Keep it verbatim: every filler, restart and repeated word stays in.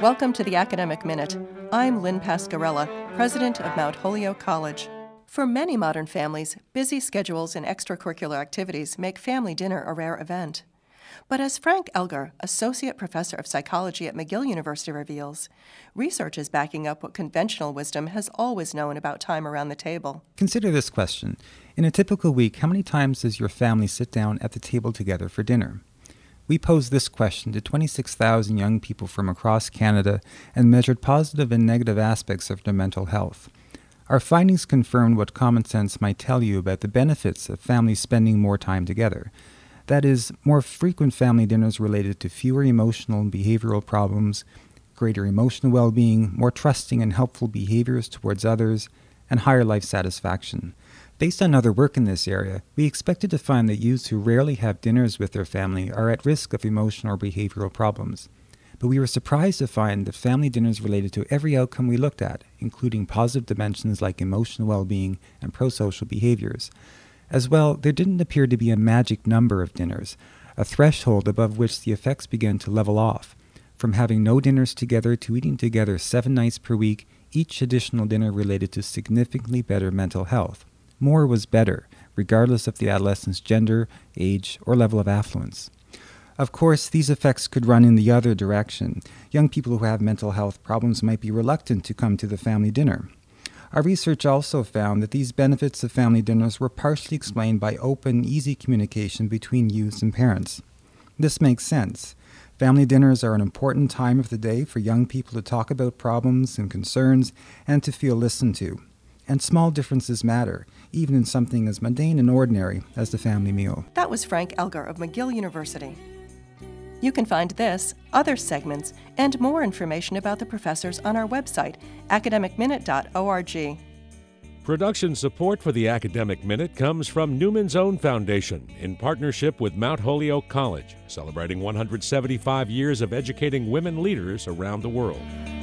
Welcome to the Academic Minute. I'm Lynn Pascarella, president of Mount Holyoke College. For many modern families, busy schedules and extracurricular activities make family dinner a rare event. But as Frank Elgar, associate professor of psychology at McGill University, reveals, research is backing up what conventional wisdom has always known about time around the table. Consider this question. In a typical week, how many times does your family sit down at the table together for dinner? We posed this question to twenty-six thousand young people from across Canada and measured positive and negative aspects of their mental health. Our findings confirmed what common sense might tell you about the benefits of families spending more time together. That is, more frequent family dinners related to fewer emotional and behavioral problems, greater emotional well-being, more trusting and helpful behaviors towards others, and higher life satisfaction. Based on other work in this area, we expected to find that youths who rarely have dinners with their family are at risk of emotional or behavioral problems. But we were surprised to find that family dinners related to every outcome we looked at, including positive dimensions like emotional well-being and pro-social behaviors. As well, there didn't appear to be a magic number of dinners, a threshold above which the effects began to level off. From having no dinners together to eating together seven nights per week, each additional dinner related to significantly better mental health. More was better, regardless of the adolescent's gender, age, or level of affluence. Of course, these effects could run in the other direction. Young people who have mental health problems might be reluctant to come to the family dinner. Our research also found that these benefits of family dinners were partially explained by open, easy communication between youths and parents. This makes sense. Family dinners are an important time of the day for young people to talk about problems and concerns and to feel listened to. And small differences matter, even in something as mundane and ordinary as the family meal. That was Frank Elgar of McGill University. You can find this, other segments, and more information about the professors on our website, academic minute dot org. Production support for the Academic Minute comes from Newman's Own Foundation in partnership with Mount Holyoke College, celebrating one hundred seventy-five years of educating women leaders around the world.